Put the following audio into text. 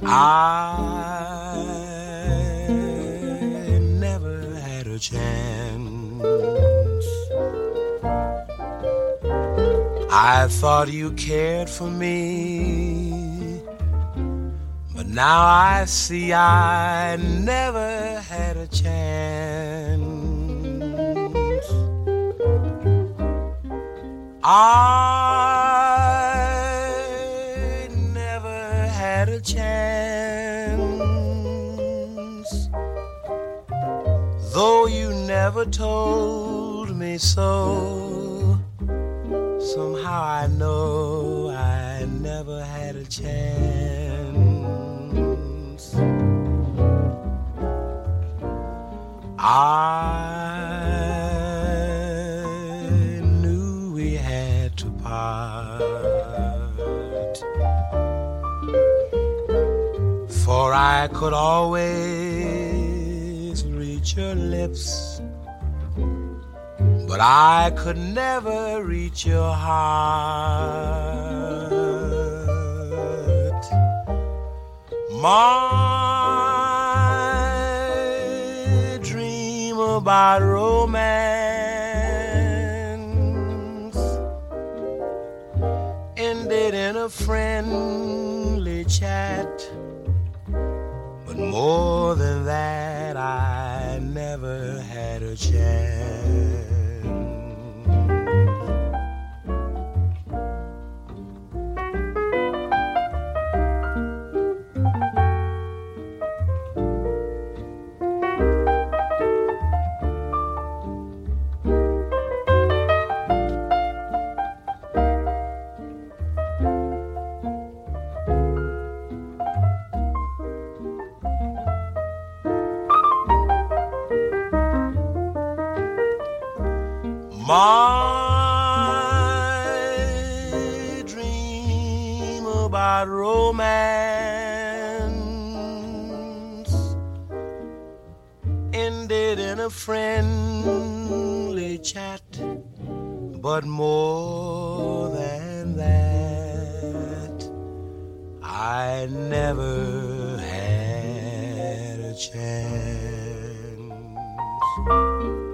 I never had a chance. I thought you cared for me, but now I see I never had a chance. I never had a chance, though you never told me so. Somehow I know I never had a chance. I knew we had to part, for I could always reach your lips, but I could never reach your heart. My dream about romance ended in a friendly chat, but more than that I never had a chance. My dream about romance ended in a friendly chat, but more than that, I never had a chance.